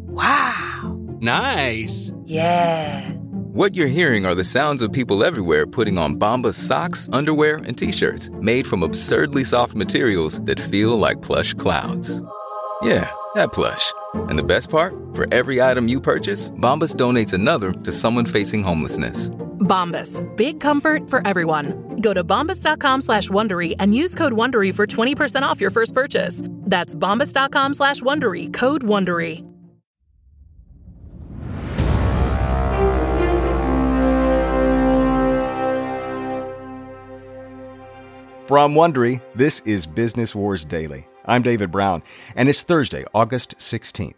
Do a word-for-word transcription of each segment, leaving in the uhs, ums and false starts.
Wow. Nice. Yeah. What you're hearing are the sounds of people everywhere putting on Bombas socks, underwear, and T-shirts made from absurdly soft materials that feel like plush clouds. Yeah, that plush. And the best part? For every item you purchase, Bombas donates another to someone facing homelessness. Bombas. Big comfort for everyone. Go to bombas.com slash Wondery and use code Wondery for twenty percent off your first purchase. That's bombas.com slash Wondery. Code Wondery. From Wondery, this is Business Wars Daily. I'm David Brown, and it's Thursday, August sixteenth.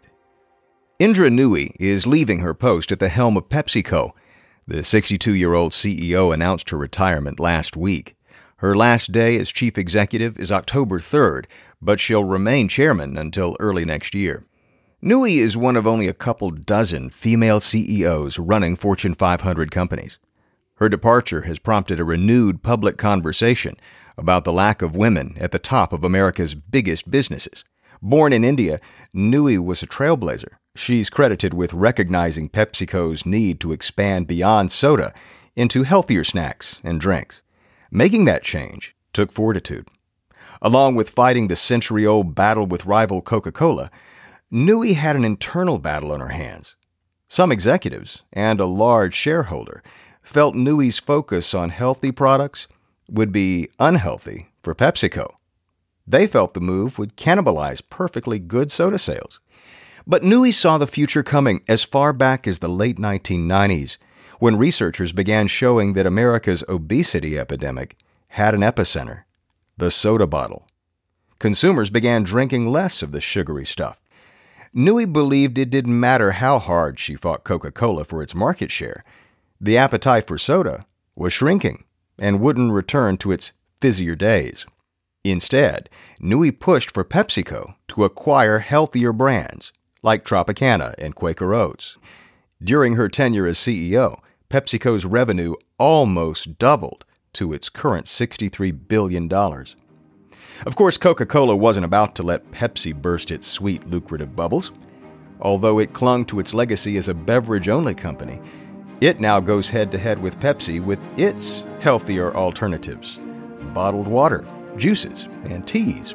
Indra Nooyi is leaving her post at the helm of PepsiCo. The sixty-two-year-old C E O announced her retirement last week. Her last day as chief executive is October third, but she'll remain chairman until early next year. Nooyi is one of only a couple dozen female C E Os running Fortune five hundred companies. Her departure has prompted a renewed public conversation about the lack of women at the top of America's biggest businesses. Born in India, Nooyi was a trailblazer. She's credited with recognizing PepsiCo's need to expand beyond soda into healthier snacks and drinks. Making that change took fortitude. Along with fighting the century-old battle with rival Coca-Cola, Nooyi had an internal battle on her hands. Some executives and a large shareholder felt Nooyi's focus on healthy products would be unhealthy for PepsiCo. They felt the move would cannibalize perfectly good soda sales. But Nooyi saw the future coming as far back as the late nineteen nineties, when researchers began showing that America's obesity epidemic had an epicenter: the soda bottle. Consumers began drinking less of the sugary stuff. Nooyi believed it didn't matter how hard she fought Coca-Cola for its market share. The appetite for soda was shrinking and wouldn't return to its fizzier days. Instead, Nooyi pushed for PepsiCo to acquire healthier brands like Tropicana and Quaker Oats. During her tenure as C E O, PepsiCo's revenue almost doubled to its current sixty-three billion dollars. Of course, Coca-Cola wasn't about to let Pepsi burst its sweet, lucrative bubbles. Although it clung to its legacy as a beverage-only company, it now goes head-to-head with Pepsi with its healthier alternatives: bottled water, juices, and teas.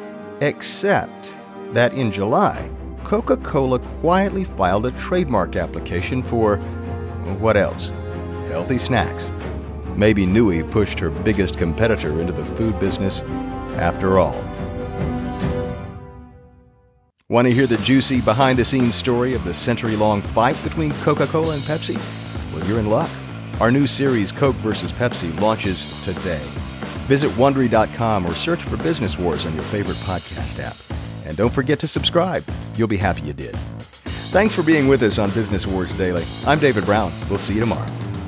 Except that in July, Coca-Cola quietly filed a trademark application for, what else? Healthy snacks. Maybe Nooyi pushed her biggest competitor into the food business after all. Want to hear the juicy behind-the-scenes story of the century-long fight between Coca-Cola and Pepsi? Well, you're in luck. Our new series, Coke versus Pepsi, launches today. Visit Wondery dot com or search for Business Wars on your favorite podcast app. And don't forget to subscribe. You'll be happy you did. Thanks for being with us on Business Wars Daily. I'm David Brown. We'll see you tomorrow.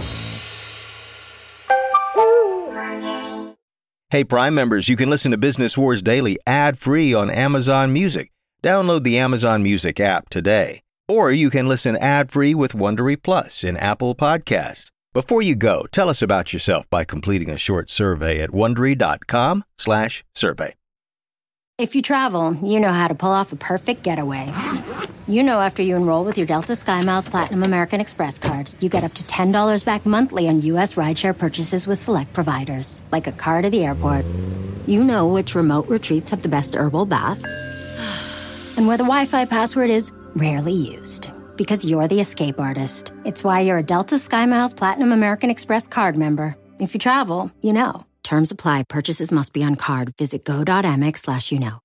Hey, Prime members, you can listen to Business Wars Daily ad-free on Amazon Music. Download the Amazon Music app today. Or you can listen ad-free with Wondery Plus in Apple Podcasts. Before you go, tell us about yourself by completing a short survey at Wondery dot com slash survey. If you travel, you know how to pull off a perfect getaway. You know after you enroll with your Delta SkyMiles Platinum American Express card, you get up to ten dollars back monthly on U S rideshare purchases with select providers, like a car to the airport. You know which remote retreats have the best herbal baths, and where the Wi-Fi password is rarely used. Because you're the escape artist. It's why you're a Delta SkyMiles Platinum American Express card member. If you travel, you know. Terms apply. Purchases must be on card. Visit go.amex slash you know.